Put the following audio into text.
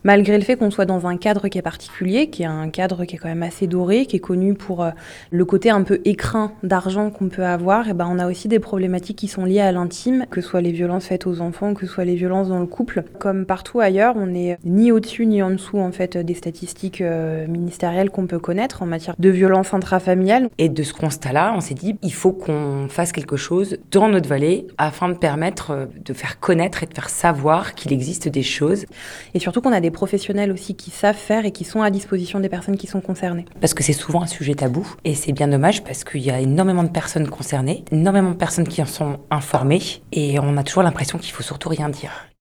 Malgré le fait qu'on soit dans un cadre qui est particulier, qui est un cadre qui est quand même assez doré, qui est connu pour le côté un peu écrin d'argent qu'on peut avoir, et ben on a aussi des problématiques qui sont liées à l'intime, que ce soit les violences faites aux enfants, que ce soit les violences dans le couple. Comme partout ailleurs, on n'est ni au-dessus ni en dessous en fait des statistiques ministérielles qu'on peut connaître en matière de violences intrafamiliales. Et de ce constat-là, on s'est dit, il faut qu'on fasse quelque chose dans notre vallée afin de permettre de faire connaître et de faire savoir qu'il existe des choses. Et surtout qu'on a des professionnels aussi qui savent faire et qui sont à disposition des personnes qui sont concernées. Parce que c'est souvent un sujet tabou et c'est bien dommage parce qu'il y a énormément de personnes concernées, énormément de personnes qui en sont informées et on a toujours l'impression qu'il faut surtout rien dire.